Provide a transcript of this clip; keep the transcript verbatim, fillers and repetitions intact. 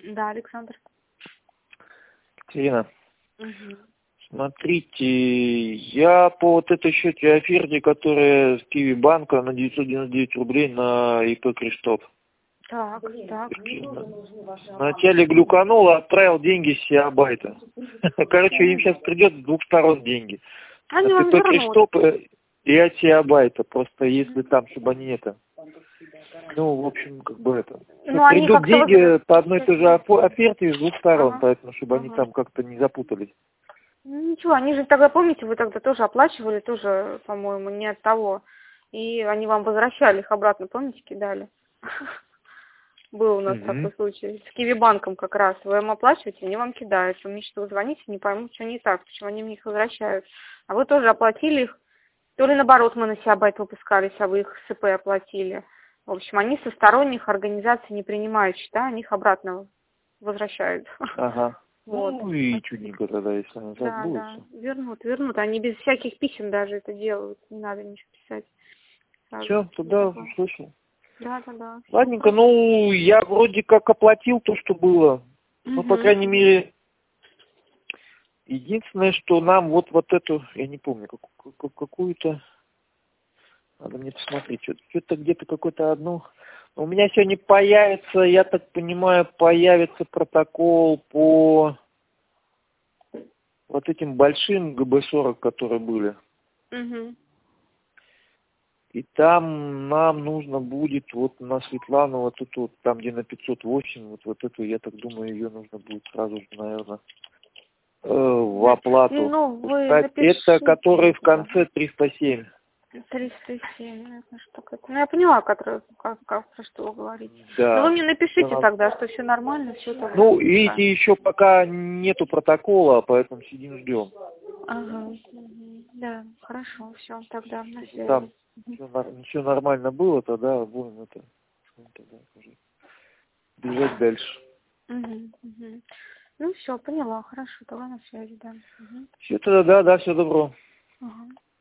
Да, Александр. Екатерина, Угу. смотрите, я по вот этой счете оферте, которая с Киви банка на девятьсот девяносто девять рублей на ИП Криштоп. Так, так. Вначале глюканул, отправил деньги с Сиабайта. Короче, им сейчас придет с двух сторон деньги. Они От вам ИП вернут. Криштоп и от Сиабайта. Просто если там, чтобы они это... Ну, в общем, как бы это... Ну, они Придут как-то деньги возвращаются. по одной и той же офо- оферте с двух сторон, Ага. поэтому, чтобы они Ага. там как-то не запутались. Ну, ничего, они же тогда, помните, вы тогда тоже оплачивали, тоже, по-моему, не от того. И они вам возвращали их обратно, помните, кидали? Был у нас Мгм. такой случай. С Киви-банком как раз. Вы им оплачиваете, они вам кидают. Вы мне что, звоните, не пойму, что не так, почему они мне их возвращают. А вы тоже оплатили их. То ли наоборот мы на Сиабайт выпускались, а вы их с ИП оплатили. В общем, они со сторонних организаций не принимают счета, они их обратно возвращают. Ага. Вот. Ну и чудненько тогда, если оно так Да, будет. да, вернут, вернут. Они без всяких писем даже это делают. Не надо ничего писать. Сразу. Все, тогда слышал. Да, да, да. Всё Ладненько, хорошо. ну, я вроде как оплатил то, что было. Ну, по Мгм. крайней мере, единственное, что нам вот, вот эту, я не помню, как- как- какую-то, надо мне посмотреть, что-то, что-то где-то какое-то одно. У меня сегодня появится, я так понимаю, появится протокол по вот этим большим гэ бэ сорок, которые были. Мгм. И там нам нужно будет вот на Светлану, вот эту, вот, там где на пятьсот восемь, вот, вот эту, я так думаю, ее нужно будет сразу же, наверное, э, в оплату Ну, вы пускать. Это напишите. который в конце триста семь. триста семь, это что такое? Ну, я поняла, который, как, как, про что вы говорите. Но вы Да. мне напишите Да. тогда, что все нормально, все тогда. Ну, видите, еще пока нету протокола, поэтому сидим, ждем. Ага. Мгм. Да, хорошо, все, тогда на связи. Там ничего нормально было, тогда будем это, тогда уже бежать дальше. Угу, угу. Ну все, поняла, хорошо, тогда на связи, да. Угу. Все, тогда, да, да, все добро. Ага.